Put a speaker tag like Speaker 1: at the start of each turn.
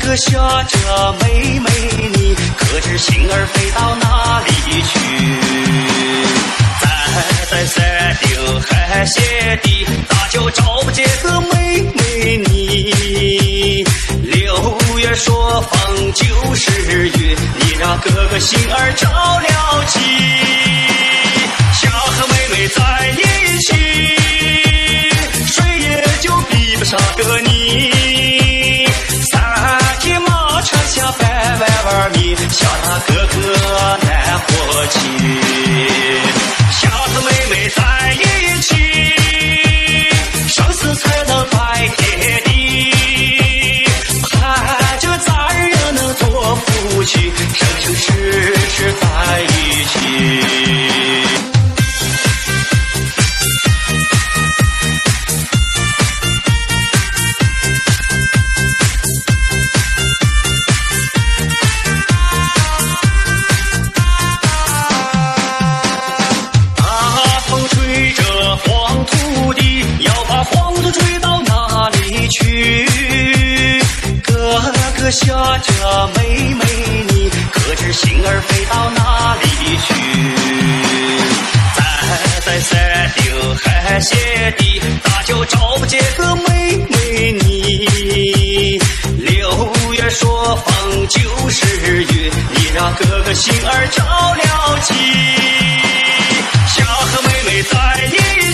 Speaker 1: 哥下着妹妹你，可知心儿飞到哪里去？在山顶海雪地，咋就找不见个妹妹你？6月说风就是雨，你让哥哥心儿着了急。想和妹妹在一起，谁也就比不上个你。3匹马穿下百万米，想他哥哥难活起。想和妹妹在一起，生死才能拜天地。盼着咱人能做夫妻，生生世世在一起。下着妹妹你，可知心儿飞到哪里去？在山顶海雪地，咋就找不见个妹妹你？6月说风就是雨，你让哥哥心儿着了急。想和妹妹在一起，